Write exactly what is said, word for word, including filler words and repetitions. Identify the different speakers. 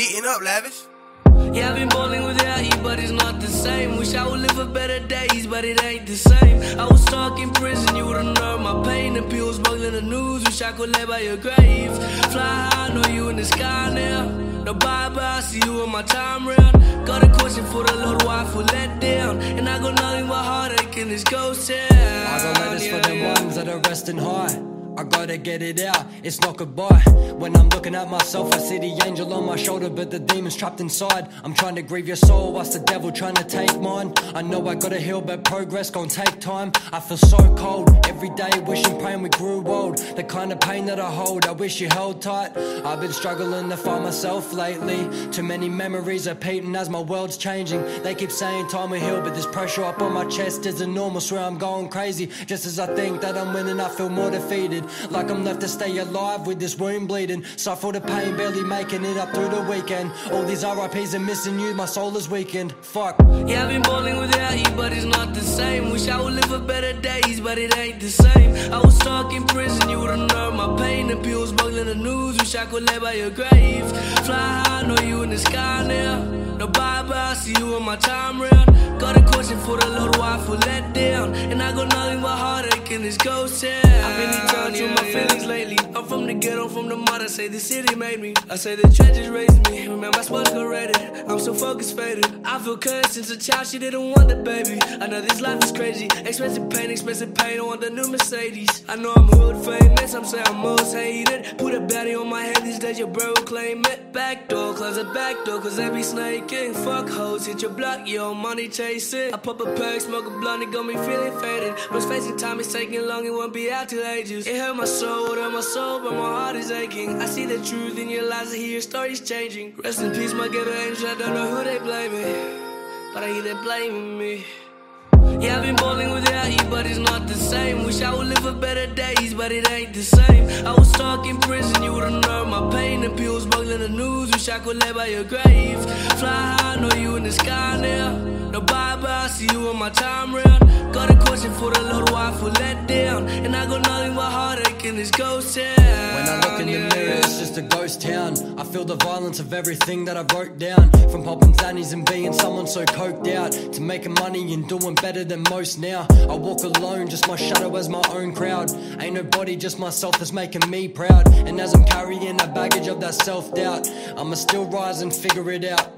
Speaker 1: Eating up, lavish.
Speaker 2: Yeah, I've been ballin' without you, but it's not the same. Wish I would live for better days, but it ain't the same. I was stuck in prison, you would've known my pain. The pills smuggling the news, wish I could lay by your grave. Fly high, know you in the sky now. No bye-bye, see you on my time round. Got a question for the Lord, why I feel let down. And I got nothing but heartache in this ghost town.
Speaker 3: I got letters yeah, for the yeah. ones that are resting high. I gotta get it out, it's not goodbye. When I'm looking at myself, I see the angel on my shoulder, but the demon's trapped inside. I'm trying to grieve your soul, what's the devil trying to take mine? I know I gotta heal, but progress gon' take time. I feel so cold, every day wishing praying we grew old. The kind of pain that I hold, I wish you held tight. I've been struggling to find myself lately. Too many memories repeating as my world's changing. They keep saying time will heal, but this pressure up on my chest isn't normal. Swear I'm going crazy, just as I think that I'm winning, I feel more defeated. Like I'm left to stay alive with this wound bleeding. Suffer the pain, barely making it up through the weekend. All these R I Ps are missing you, my soul is weakened. Fuck.
Speaker 2: Yeah, I've been ballin' without you, but it's not the same. Wish I would live for better days, but it ain't the same. I was stuck in prison, you would've known my pain. The pills smuggling the news, wish I could lay by your grave. Fly high, know you in the sky now. No bye-bye, see you on my time round. Got a question for the Lord, why I feel let down. And I got nothing but heartache in this ghost town. I've been in touch with my feelings lately. I'm from the ghetto, from the mud. I say the city made me. I say the trenches raised me. Remember I spoke rated. I'm so focused, faded. I feel cursed since a child, she didn't want it, baby. I know this life is crazy. Expensive pain, expensive pain. I want the new Mercedes. I know I'm hood famous. I'm saying I'm most hated. Put a baddie on my head these days, your bro claim it. Back door, close the back door, cause they be snaking. Fuck hoes, hit your block, yo, money chasing. I pop a perk, smoke a blunt, it got me feeling faded. But facing time is taking long, it won't be out till ages. It hurt my soul, it hurt my soul, but my heart is aching. I see the truth in your lies, I hear your stories changing. Rest in peace, my ghetto angel, I don't know who they blaming, but I hear they blaming me. Yeah, I've been ballin' without you, but it's not the same. Wish I would live for better days, but it ain't the same. I was stuck in prison, you would've known my pain. The pills smuggling the news, wish I could lay by your grave. Fly high, know you in the sky now. No bye-bye, see you on my time round. Got a question for the Lord, why I feel let down. And I got nothing but heartache in this ghost town.
Speaker 3: When I look in the mirror, it's just a ghost town. I feel the violence of everything that I wrote down. From popping zannies and being someone so coked out, to making money and doing better than most now. I walk alone, just my shadow as my own crowd. Ain't nobody, just myself that's making me proud. And as I'm carrying the baggage of that self-doubt, I'ma still rise and figure it out.